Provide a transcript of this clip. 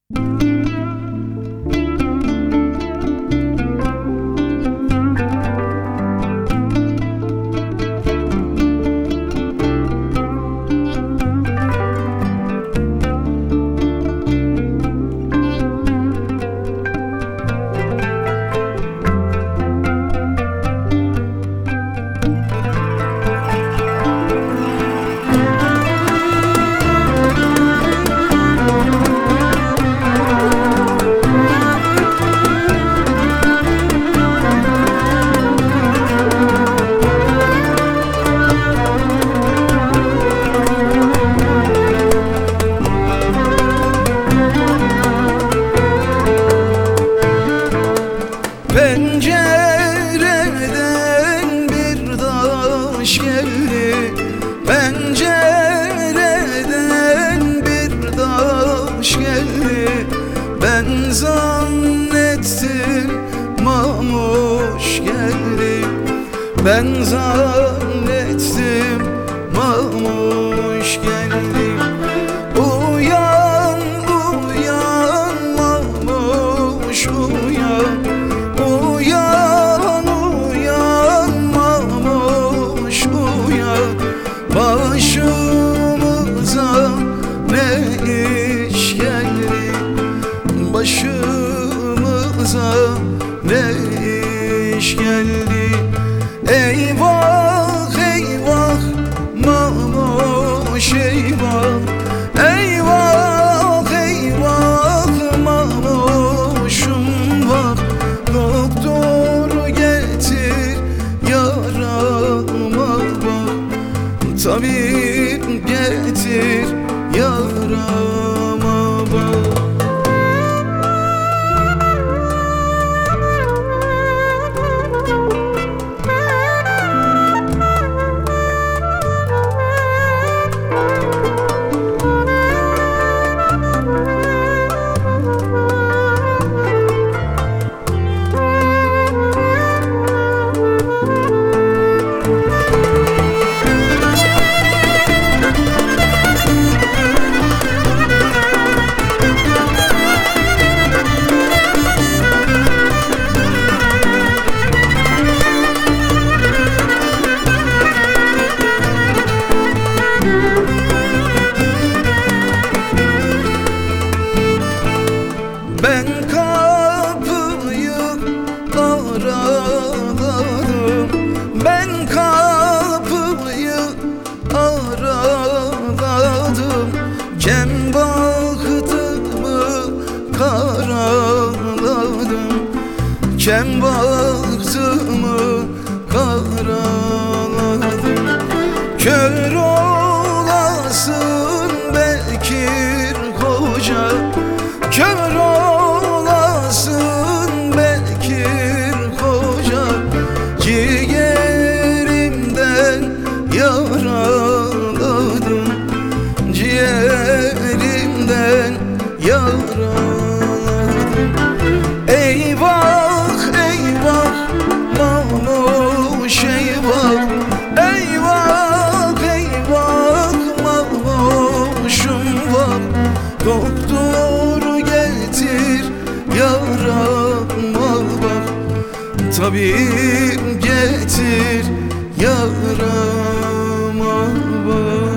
Pencereden bir taş geldi, pencereden bir taş geldi. Ben zannettim mamuş geldi, ben zannettim mamuş geldi. Uyan, uyan mamuş uyan, uyan, uyan mamuş uyan. Başımıza ne iş geldi, başımıza ne iş geldi. Eyvah, eyvah mamuş eyvah, eyvah, eyvah mamuşum bak. Doktor getir yarama bak, tabip getir yarama bak. Ben kapıyı araladım, ben kapıyı araladım. Kem bahtımı karaladım, kem bahtımı karaladım. Kör olasın Bekir Hoca, kör olasın Bekir Hoca. Ciğerimden yaraladım, ciğerimden yaraladım. Eyvah, eyvah mamuş eyvah, eyvah, eyvah mamuşum var. Doktor getir yarama bak, tabip getir yarama bak.